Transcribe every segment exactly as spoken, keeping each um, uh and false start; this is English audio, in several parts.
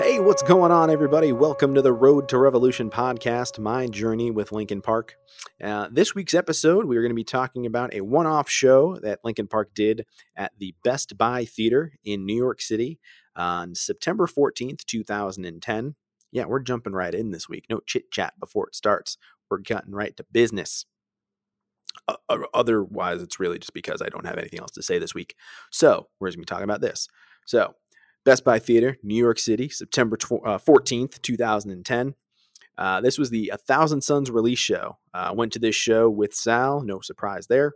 Hey, what's going on, everybody? Welcome to the Road to Revolution podcast, my journey with Linkin Park. Uh, this week's episode, we are going to be talking about a one-off show that Linkin Park did at the Best Buy Theater in New York City on September fourteenth, two thousand ten. Yeah, we're jumping right in this week. No chit-chat before it starts. We're cutting right to business. Uh, otherwise, it's really just because I don't have anything else to say this week. So, we're going to be talking about this. So, Best Buy Theater, New York City, September fourteenth, two thousand ten. Uh, this was the A Thousand Suns release show. I uh, went to this show with Sal. No surprise there.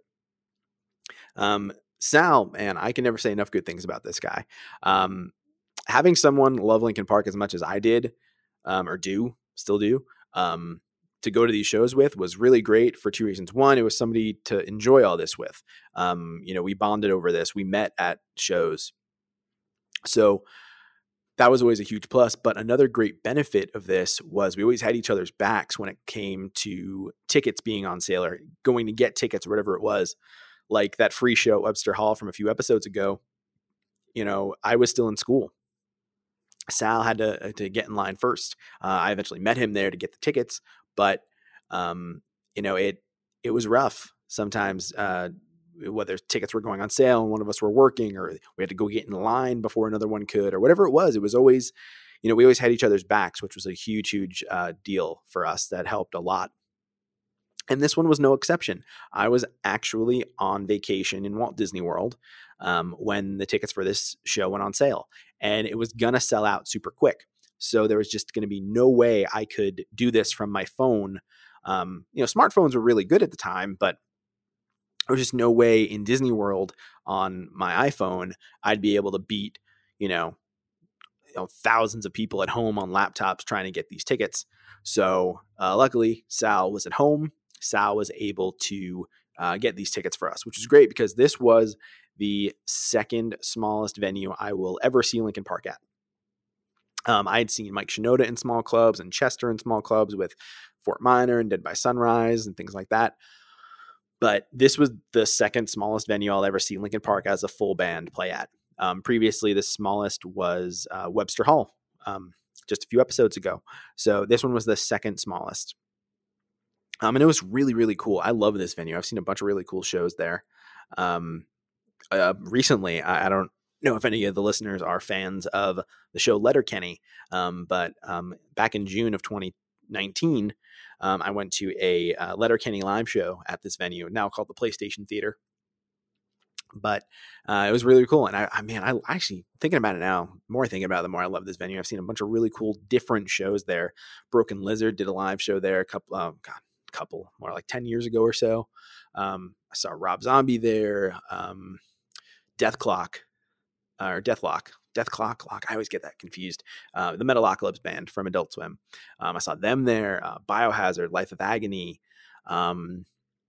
Um, Sal, man, I can never say enough good things about this guy. Um, having someone love Linkin Park as much as I did, um, or do, still do, um, to go to these shows with was really great for two reasons. One, it was somebody to enjoy all this with. Um, you know, we bonded over this. We met at shows. So that was always a huge plus. But another great benefit of this was we always had each other's backs when it came to tickets being on sale or going to get tickets or whatever it was. Like that free show at Webster Hall from a few episodes ago. You know, I was still in school. Sal had to, to get in line first. Uh, I eventually met him there to get the tickets. But, um, you know, it it was rough sometimes. Uh, whether tickets were going on sale and one of us were working, or we had to go get in line before another one could, or whatever it was, it was always, you know, we always had each other's backs, which was a huge, huge uh, deal for us. That helped a lot. And this one was no exception. I was actually on vacation in Walt Disney World um, when the tickets for this show went on sale, and it was going to sell out super quick. So there was just going to be no way I could do this from my phone. Um, you know, smartphones were really good at the time, but there was just no way in Disney World on my iPhone I'd be able to beat, you know, you know thousands of people at home on laptops trying to get these tickets. So uh, luckily, Sal was at home. Sal was able to uh, get these tickets for us, which is great because this was the second smallest venue I will ever see Linkin Park at. Um, I had seen Mike Shinoda in small clubs and Chester in small clubs with Fort Minor and Dead by Sunrise and things like that. But this was the second smallest venue I'll ever see Linkin Park as a full band play at. Um, previously, the smallest was uh, Webster Hall um, just a few episodes ago. So this one was the second smallest. Um, and it was really, really cool. I love this venue. I've seen a bunch of really cool shows there. Um, uh, recently, I, I don't know if any of the listeners are fans of the show Letterkenny, um, but um, back in June of twenty nineteen, um, I went to a uh, Letterkenny live show at this venue, now called the PlayStation Theater. But uh, it was really cool. And I, I man, I actually thinking about it now, the more I think about it, the more I love this venue. I've seen a bunch of really cool different shows there. Broken Lizard did a live show there a couple, oh God, couple more like ten years ago or so. Um, I saw Rob Zombie there. Um, Death Clock or Deathlock. Death Clock, Lock. I always get that confused. Uh, the Metalocalypse band from Adult Swim. Um, I saw them there. Uh, Biohazard, Life of Agony. Um,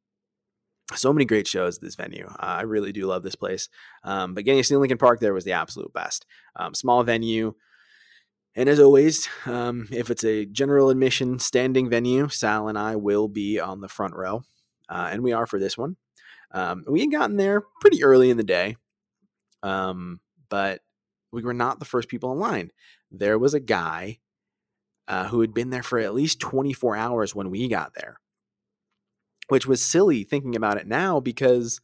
so many great shows at this venue. Uh, I really do love this place. Um, but getting to see Linkin Park there was the absolute best. Um, small venue. And as always, um, if it's a general admission standing venue, Sal and I will be on the front row. Uh, and we are for this one. Um, we had gotten there pretty early in the day. Um, but we were not the first people in line. There was a guy uh, who had been there for at least twenty-four hours when we got there, which was silly thinking about it now because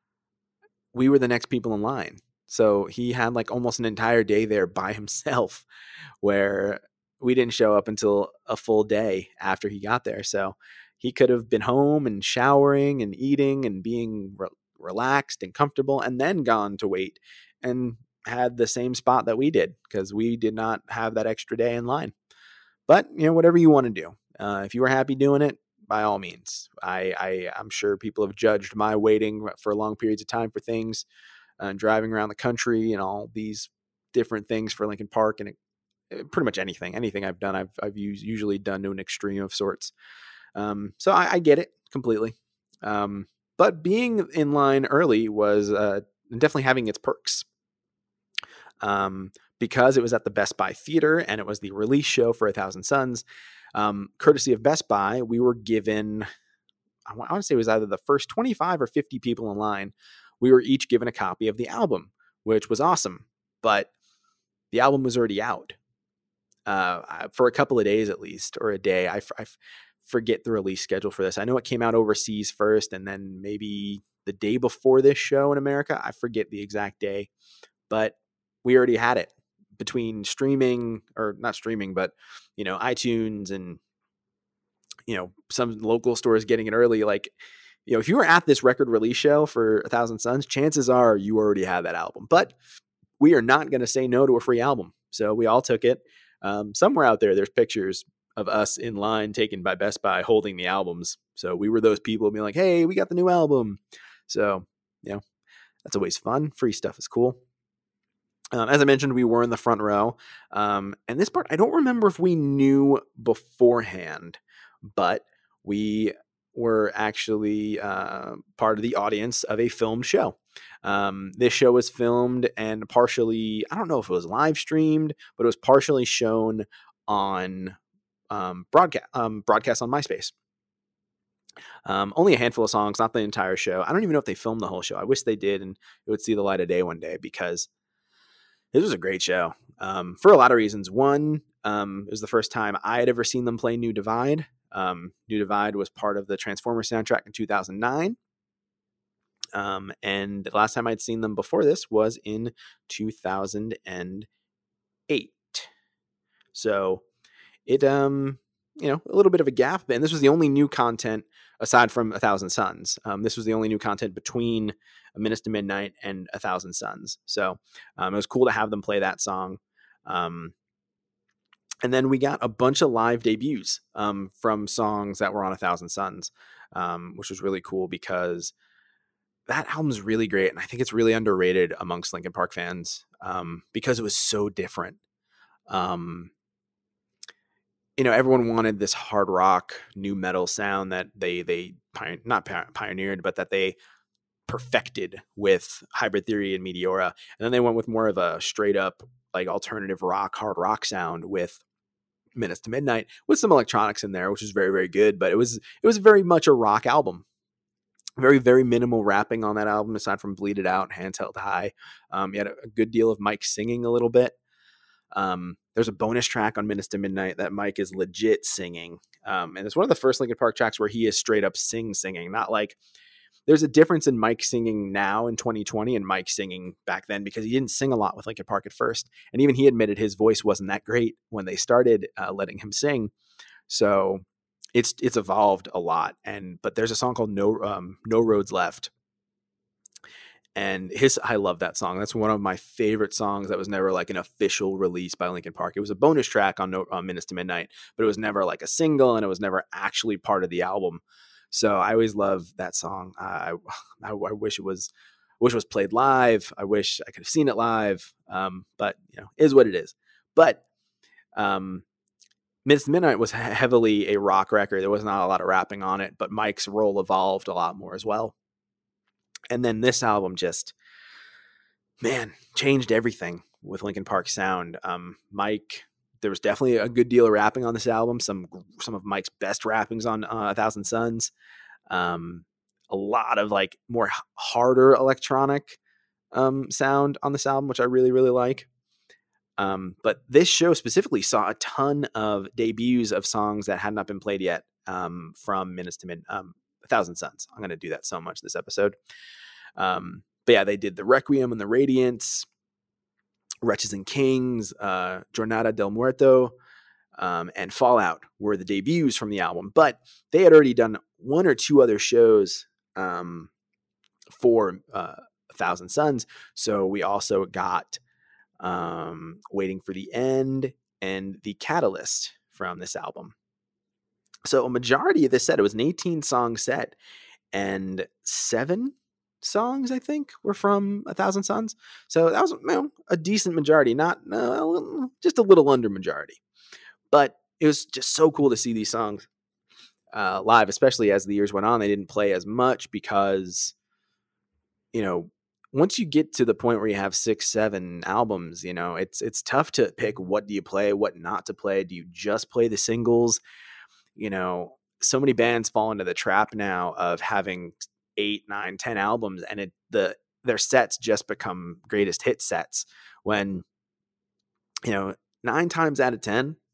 we were the next people in line. So he had like almost an entire day there by himself where we didn't show up until a full day after he got there. So he could have been home and showering and eating and being re- relaxed and comfortable and then gone to wait and had the same spot that we did because we did not have that extra day in line. But, you know, whatever you want to do. Uh, if you were happy doing it, by all means. I, I, I'm sure people have judged my waiting for long periods of time for things, uh, driving around the country and all these different things for Linkin Park and it, pretty much anything. Anything I've done, I've, I've used, usually done to an extreme of sorts. Um, so I, I get it completely. Um, but being in line early was uh, definitely having its perks. Um, because it was at the Best Buy Theater and it was the release show for A Thousand Suns, um, courtesy of Best Buy, we were given, I want to say it was either the first twenty-five or fifty people in line, we were each given a copy of the album, which was awesome. But the album was already out. uh, for a couple of days at least, or a day. I, I forget the release schedule for this. I know it came out overseas first, and then maybe the day before this show in America. I forget the exact day, but we already had it between streaming, or not streaming, but, you know, iTunes and, you know, some local stores getting it early. Like, you know, if you were at this record release show for A Thousand Suns, chances are you already had that album. But we are not going to say no to a free album. So we all took it. Um, somewhere out there, there's pictures of us in line taken by Best Buy holding the albums. So we were those people being like, hey, we got the new album. So, you know, that's always fun. Free stuff is cool. Um, as I mentioned, we were in the front row. Um, and this part, I don't remember if we knew beforehand, but we were actually uh, part of the audience of a filmed show. Um, this show was filmed and partially, I don't know if it was live streamed, but it was partially shown on um, broadcast, um, broadcast on MySpace. Um, only a handful of songs, not the entire show. I don't even know if they filmed the whole show. I wish they did, and it would see the light of day one day, because this was a great show um, for a lot of reasons. One, um, it was the first time I had ever seen them play New Divide. Um, New Divide was part of the Transformers soundtrack in two thousand nine. Um, and the last time I'd seen them before this was in two thousand eight. So it, um, you know, a little bit of a gap. And this was the only new content aside from A Thousand Suns. Um, this was the only new content between A Menace to Midnight and A Thousand Suns. So um, it was cool to have them play that song. Um, and then we got a bunch of live debuts um, from songs that were on A Thousand Suns, um, which was really cool because that album's really great. And I think it's really underrated amongst Linkin Park fans um, because it was so different. Um, you know, everyone wanted this hard rock, new metal sound that they, they not pioneered, but that they perfected with Hybrid Theory and Meteora. And then they went with more of a straight up, like, alternative rock, hard rock sound with Menace to Midnight, with some electronics in there, which is very, very good. But it was, it was very much a rock album. Very, very minimal rapping on that album, aside from Bleed It Out, Hands Held High. Um, you had a, a good deal of Mike singing a little bit. Um, there's a bonus track on Menace to Midnight that Mike is legit singing. Um, and it's one of the first Linkin Park tracks where he is straight up sing singing, not like, there's a difference in Mike singing now in twenty twenty and Mike singing back then, because he didn't sing a lot with Linkin Park at first. And even he admitted his voice wasn't that great when they started uh, letting him sing. So it's, it's evolved a lot. And, but there's a song called No, um, No Roads Left. And his, I love that song. That's one of my favorite songs that was never like an official release by Linkin Park. It was a bonus track on, no, on Menace to Midnight, but it was never like a single, and it was never actually part of the album. So I always love that song. I, I, I wish it was, wish it was played live. I wish I could have seen it live. Um, but you know, is what it is. But um, Menace to Midnight was heavily a rock record. There was not a lot of rapping on it, but Mike's role evolved a lot more as well. And then this album just, man, changed everything with Linkin Park sound. Um, Mike, there was definitely a good deal of rapping on this album. Some some of Mike's best rappings on uh, A Thousand Suns. Um, a lot of like more harder electronic um, sound on this album, which I really, really like. Um, but this show specifically saw a ton of debuts of songs that had not been played yet um, from Menace to Mid, um, A Thousand Suns. I'm going to do that so much this episode. Um, but yeah, they did the Requiem and the Radiance, Wretches and Kings, uh, Jornada del Muerto, um, and Fallout were the debuts from the album. But they had already done one or two other shows um, for uh, A Thousand Suns. So we also got um, Waiting for the End and The Catalyst from this album. So a majority of this set, it was an eighteen song set, and seven songs, I think, were from A Thousand Suns. So that was, you know, a decent majority, not uh, just a little under majority. But it was just so cool to see these songs uh, live, especially as the years went on. They didn't play as much because, you know, once you get to the point where you have six, seven albums, you know, it's it's tough to pick what do you play, what not to play. Do you just play the singles? You know, so many bands fall into the trap now of having eight, nine, ten albums, and it the their sets just become greatest hit sets when, you know, nine times out of ten,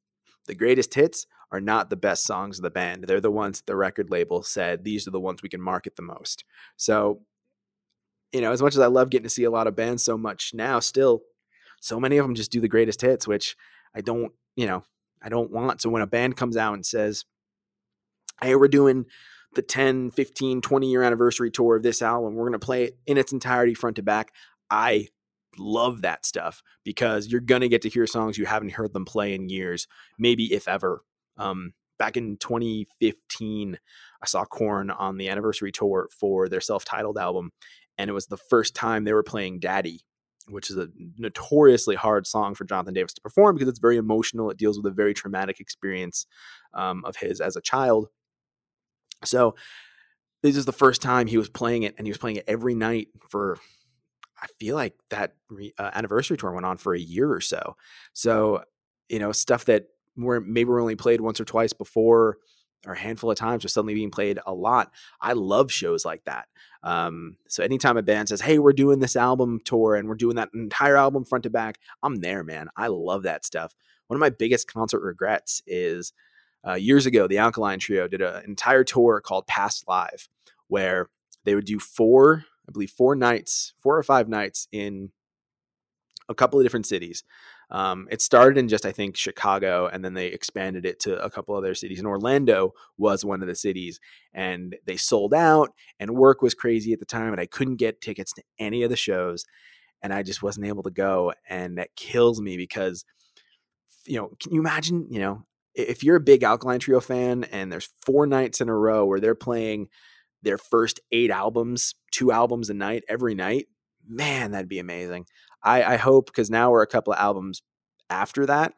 The greatest hits are not the best songs of the band. They're the ones that the record label said, these are the ones we can market the most. So, you know, as much as I love getting to see a lot of bands so much now, still, so many of them just do the greatest hits, which I don't, you know, I don't want. So when a band comes out and says, hey, we're doing the ten, fifteen, twenty year anniversary tour of this album, we're going to play it in its entirety front to back, I love that stuff, because you're going to get to hear songs you haven't heard them play in years, maybe if ever. Um, back in twenty fifteen, I saw Korn on the anniversary tour for their self-titled album, and it was the first time they were playing Daddy, which is a notoriously hard song for Jonathan Davis to perform because it's very emotional. It deals with a very traumatic experience um, of his as a child. So this is the first time he was playing it, and he was playing it every night for, I feel like that re, uh, anniversary tour went on for a year or so. So, you know, stuff that were maybe were only played once or twice before, or a handful of times, was suddenly being played a lot. I love shows like that. Um, so anytime a band says, hey, we're doing this album tour and we're doing that entire album front to back, I'm there, man. I love that stuff. One of my biggest concert regrets is uh, years ago, the Alkaline Trio did an entire tour called Past Live, where they would do four, I believe four nights, four or five nights in a couple of different cities. Um, it started in just, I think, Chicago, and then they expanded it to a couple other cities. And Orlando was one of the cities, and they sold out, and work was crazy at the time, and I couldn't get tickets to any of the shows, and I just wasn't able to go. And that kills me because, you know, can you imagine, you know, if you're a big Alkaline Trio fan and there's four nights in a row where they're playing their first eight albums, two albums a night, every night, man, that'd be amazing. I, I hope, because now we're a couple of albums after that,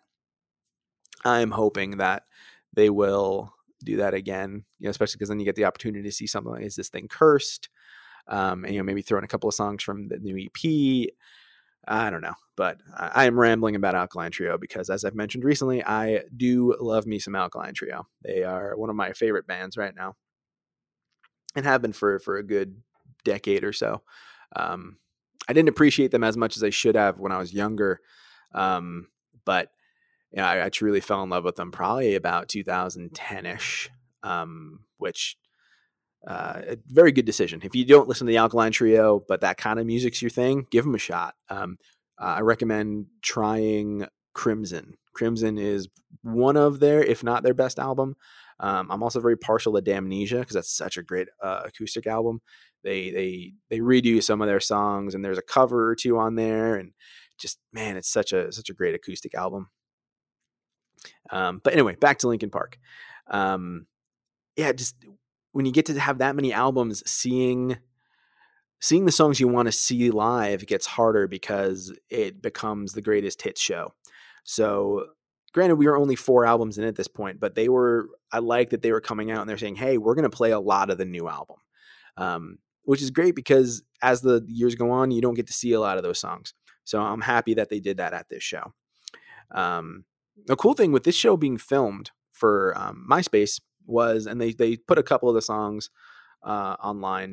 I'm hoping that they will do that again, you know, especially because then you get the opportunity to see something like, is this thing cursed? Um, and, you know, maybe throw in a couple of songs from the new E P. I don't know, but I, I am rambling about Alkaline Trio because, as I've mentioned recently, I do love me some Alkaline Trio. They are one of my favorite bands right now, and have been for, for a good decade or so. Um, I didn't appreciate them as much as I should have when I was younger. Um, but yeah, I, I truly fell in love with them probably about two thousand ten ish, um, which, uh, a very good decision. If you don't listen to the Alkaline Trio, but that kind of music's your thing, give them a shot. Um, uh, I recommend trying Crimson. Crimson is one of their, if not their best album. Um, I'm also very partial to Damnesia because that's such a great uh, acoustic album. They they they redo some of their songs, and there's a cover or two on there, and just, man, it's such a such a great acoustic album. Um, but anyway, back to Linkin Park. Um, yeah, just when you get to have that many albums, seeing seeing the songs you want to see live gets harder because it becomes the greatest hits show. So granted, we were only four albums in at this point, but they were, I like that they were coming out and they're saying, hey, we're going to play a lot of the new album. Um, which is great because as the years go on, you don't get to see a lot of those songs. So I'm happy that they did that at this show. Um, the cool thing with this show being filmed for um, MySpace was, and they, they put a couple of the songs uh, online.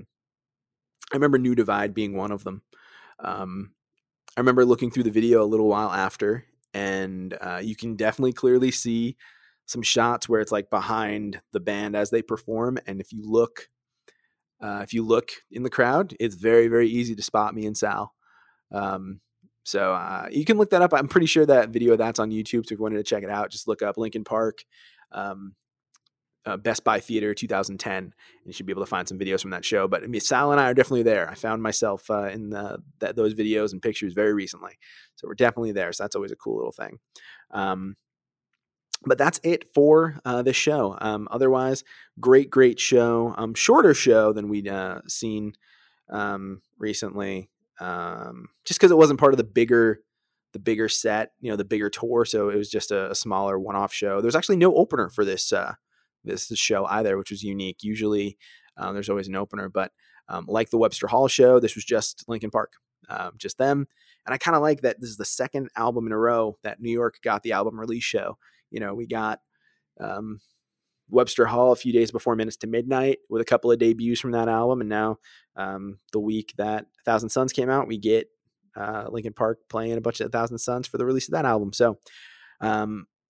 I remember New Divide being one of them. Um, I remember looking through the video a little while after, and uh, you can definitely clearly see some shots where it's like behind the band as they perform. And if you look, uh, if you look in the crowd, it's very, very easy to spot me and Sal. Um, so uh, you can look that up. I'm pretty sure that video that's on YouTube. So if you wanted to check it out, just look up Linkin Park, um, uh, Best Buy Theater two thousand ten, and you should be able to find some videos from that show. But I mean, Sal and I are definitely there. I found myself uh, in the, that, those videos and pictures very recently. So we're definitely there. So that's always a cool little thing. Um, But that's it for uh, this show. Um, otherwise, great, great show. Um, shorter show than we'd uh, seen um, recently, um, just because it wasn't part of the bigger, the bigger set, you know, the bigger tour. So it was just a, a smaller one-off show. There's actually no opener for this uh, this, this show either, which was unique. Usually, um, there's always an opener, but um, like the Webster Hall show, this was just Linkin Park, um, just them. And I kind of like that this is the second album in a row that New York got the album release show. You know, we got um, Webster Hall a few days before Minutes to Midnight with a couple of debuts from that album. And now um, the week that A Thousand Suns came out, we get uh, Linkin Park playing a bunch of A Thousand Suns for the release of that album. So um,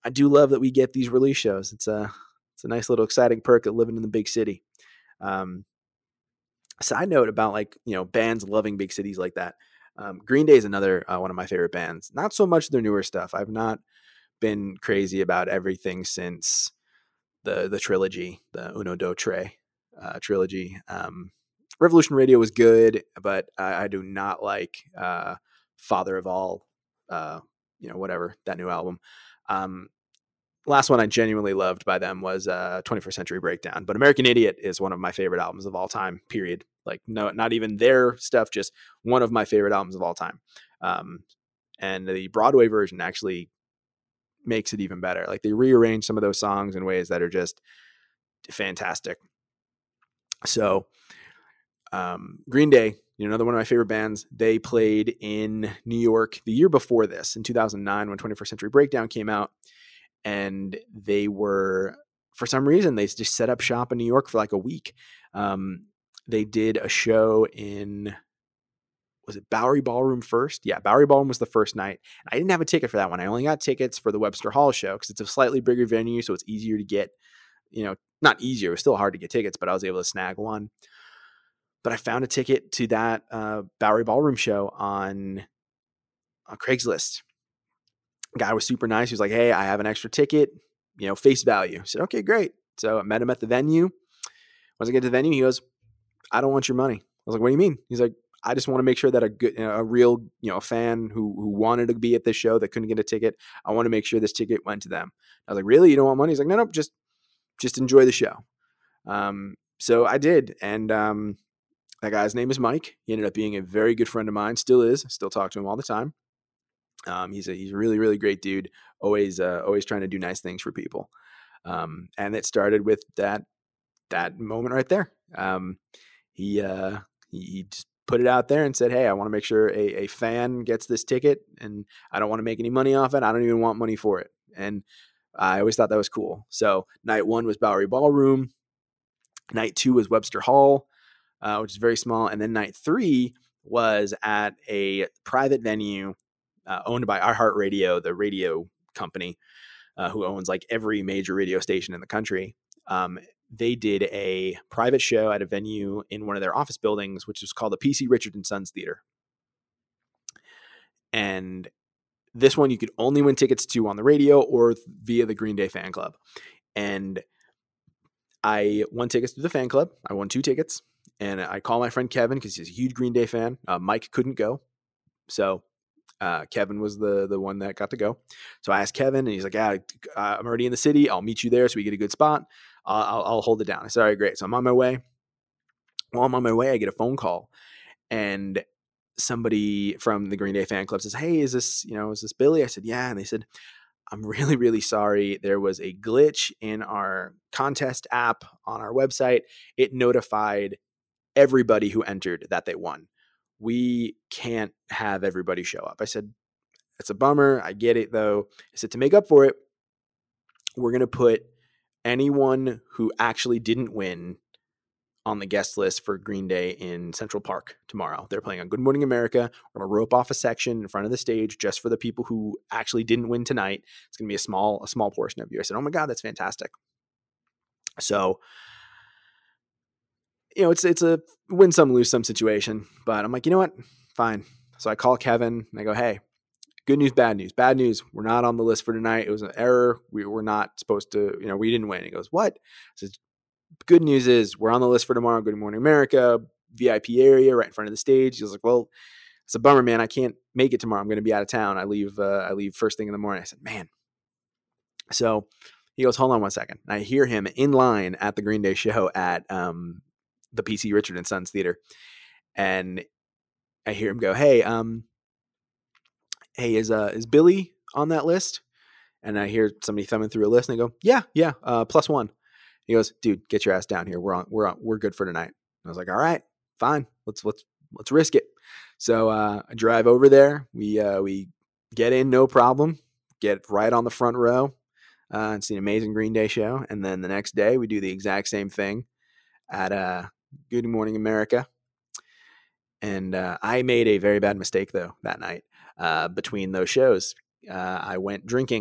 I do love that we get these release shows. It's a it's a nice little exciting perk of living in the big city. Um, side note about like you know bands loving big cities like that. Um, Green Day is another uh, one of my favorite bands. Not so much their newer stuff. I've not been crazy about everything since the the trilogy, the Uno Dos Tres uh, trilogy. Um, Revolution Radio was good, but I, I do not like uh, Father of All, uh, you know, whatever, that new album. Um, last one I genuinely loved by them was uh, twenty-first Century Breakdown. But American Idiot is one of my favorite albums of all time, period. Like, no, not even their stuff, just one of my favorite albums of all time. Um, and the Broadway version actually makes it even better. Like, they rearrange some of those songs in ways that are just fantastic. So, um, Green Day, you know, another one of my favorite bands. They played in New York the year before this, in two thousand nine, when twenty-first Century Breakdown came out. And they were, for some reason, they just set up shop in New York for like a week. Um, they did a show in, was it Bowery Ballroom first? Yeah, Bowery Ballroom was the first night. I didn't have a ticket for that one. I only got tickets for the Webster Hall show because it's a slightly bigger venue, so it's easier to get, you know, not easier. It was still hard to get tickets, but I was able to snag one. But I found a ticket to that uh, Bowery Ballroom show on, on Craigslist. Guy was super nice. He was like, hey, I have an extra ticket, you know, face value. I said, okay, great. So I met him at the venue. Once I get to the venue, he goes, I don't want your money. I was like, what do you mean? He's like, I just want to make sure that a good, you know, a real, you know, fan who who wanted to be at this show that couldn't get a ticket, I want to make sure this ticket went to them. I was like, really? You don't want money? He's like, no, no, just, just enjoy the show. Um, so I did. And um, that guy's name is Mike. He ended up being a very good friend of mine, still is, still talk to him all the time. Um, he's a he's a really, really great dude. Always uh, always trying to do nice things for people. Um, and it started with that that moment right there. Um, he, uh, he he just put it out there and said, "Hey, I want to make sure a, a fan gets this ticket, and I don't want to make any money off it. I don't even want money for it." And I always thought that was cool. So night one was Bowery Ballroom. Night two was Webster Hall, uh, which is very small, and then night three was at a private venue. Uh, owned by iHeartRadio, the radio company, uh, who owns like every major radio station in the country. Um, they did a private show at a venue in one of their office buildings, which was called the P C Richard and Sons Theater. And this one you could only win tickets to on the radio or via the Green Day fan club. And I won tickets to the fan club. I won two tickets. And I call my friend Kevin because he's a huge Green Day fan. Uh, Mike couldn't go. So Uh, Kevin was the the one that got to go. So I asked Kevin, and he's like, yeah, I'm already in the city. I'll meet you there so we get a good spot. Uh, I'll, I'll hold it down. I said, all right, great. So I'm on my way. While I'm on my way, I get a phone call, and somebody from the Green Day fan club says, hey, is this, you know, is this Billy? I said, yeah. And they said, I'm really, really sorry. There was a glitch in our contest app on our website. It notified everybody who entered that they won. We can't have everybody show up. I said, it's a bummer. I get it though. I said, to make up for it, we're going to put anyone who actually didn't win on the guest list for Green Day in Central Park tomorrow. They're playing on Good Morning America. We're going to rope off a section in front of the stage just for the people who actually didn't win tonight. It's going to be a small, a small portion of you. I said, oh my God, that's fantastic. So, you know, it's, it's a win some, lose some situation, but I'm like, you know what? Fine. So I call Kevin and I go, hey, good news, bad news. Bad news, we're not on the list for tonight. It was an error. We were not supposed to, you know, we didn't win. He goes, what? I said, good news is we're on the list for tomorrow. Good Morning America, V I P area right in front of the stage. He was like, well, it's a bummer, man. I can't make it tomorrow. I'm going to be out of town. I leave, uh, I leave first thing in the morning. I said, man. So he goes, hold on one second. And I hear him in line at the Green Day show at um, the P C Richard and Sons Theater. And I hear him go, hey, um, hey, is uh is Billy on that list? And I hear somebody thumbing through a list, and they go, yeah, yeah, uh, plus one. He goes, dude, get your ass down here. We're on, we're on, we're good for tonight. And I was like, all right, fine, let's let's let's risk it. So uh, I drive over there. We uh, we get in, no problem. Get right on the front row uh, and see an amazing Green Day show. And then the next day, we do the exact same thing at uh, Good Morning America. And uh, I made a very bad mistake though that night. Uh, between those shows, uh, I went drinking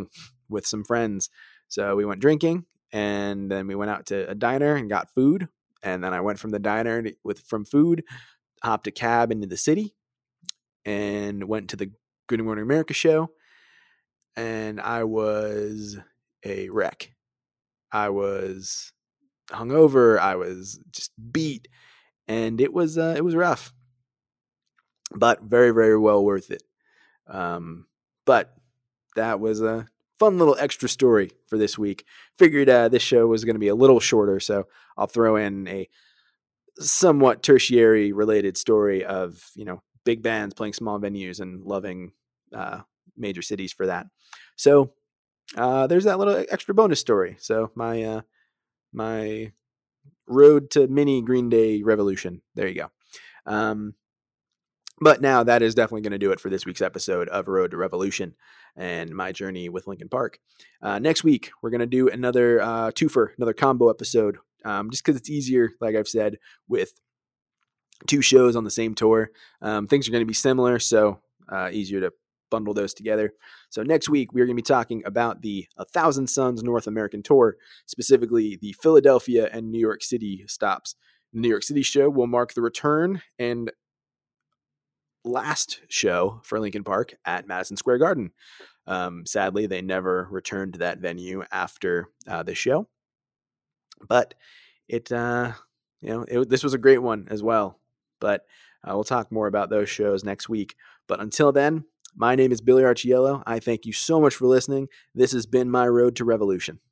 with some friends. So we went drinking, and then we went out to a diner and got food. And then I went from the diner to, with from food, hopped a cab into the city, and went to the Good Morning America show. And I was a wreck. I was hungover. I was just beat, and it was uh, it was rough, but very very well worth it. Um, but that was a fun little extra story for this week. Figured uh, this show was going to be a little shorter, so I'll throw in a somewhat tertiary related story of, you know, big bands playing small venues and loving uh, major cities for that. So uh, there's that little extra bonus story. So my uh, my road to mini Green Day revolution. There you go. Um, But now that is definitely going to do it for this week's episode of Road to Revolution and my journey with Linkin Park. Uh, next week, we're going to do another uh, twofer, another combo episode, um, just because it's easier, like I've said, with two shows on the same tour. Um, things are going to be similar, so uh, easier to bundle those together. So next week, we're going to be talking about the A Thousand Suns North American Tour, specifically the Philadelphia and New York City stops. The New York City show will mark the return and last show for Linkin Park at Madison Square Garden. Um, sadly, they never returned to that venue after uh, the show, but it, uh, you know, it, this was a great one as well. But uh, we'll talk more about those shows next week. But until then, my name is Billy Archiello. I thank you so much for listening. This has been my Road to Revolution.